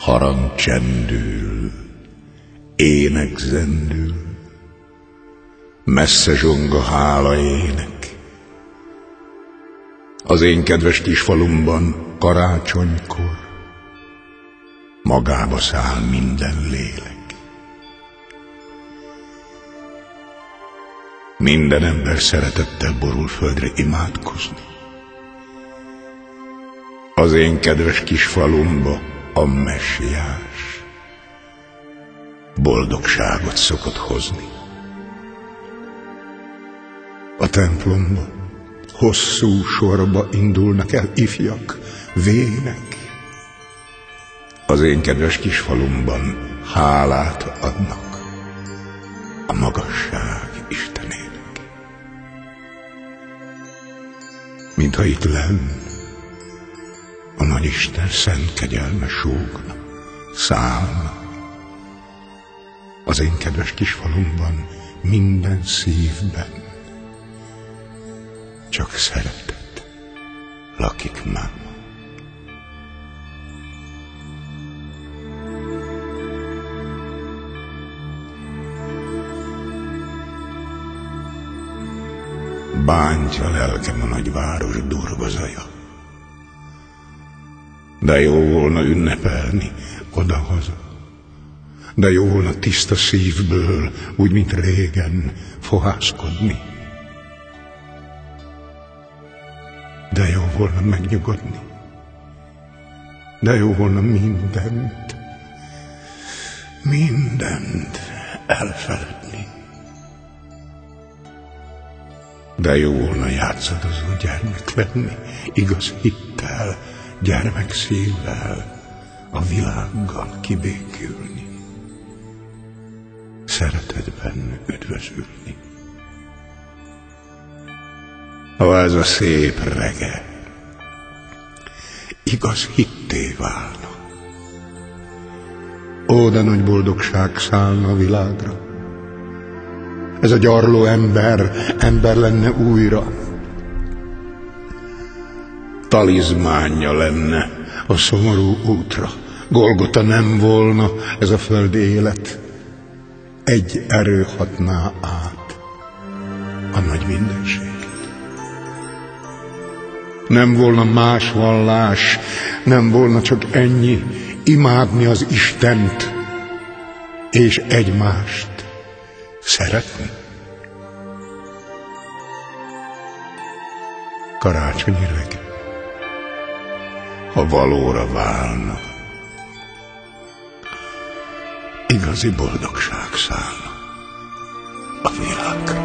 harang csendül, ének zendül, messze zsong a hála ének. Az én kedves kis falumban karácsonykor magába száll minden lélek. Minden ember szeretettel borul földre imádkozni. Az én kedves kis falumba a messiás boldogságot szokott hozni. A templomba hosszú sorba indulnak el ifjak, vének. Az én kedves kis falumban hálát adnak a magasság Istenének. Mintha itt lenn a nagyisten szent kegyelme súgna, szállna. Az én kedves kis falumban minden szívben csak szeretet lakik már. Bántja lelkem a nagyváros durva zaja, de jó volna ünnepelni odahaza, de jó volna tiszta szívből, úgy, mint régen, fohászkodni. De jó volna megnyugodni, de jó volna mindent elfeledni. De jó volna játszadozó gyermek lenni, igaz hittel, gyermekszívvel, a világgal kibékülni, szeretetben üdvözülni. Ha ez a szép rege igaz hitté válna, ó, de nagy boldogság szállna a világra. Ez a gyarló ember lenne újra. Talizmánja lenne a szomorú útra. Golgota nem volna ez a földi élet. Egy erő hatná át a nagy mindenséget. Nem volna más vallás, nem volna csak ennyi, imádni az Istent és egymást szeretni. Karácsonyi rege, ha valóra válna, igazi boldogság szállna a világra.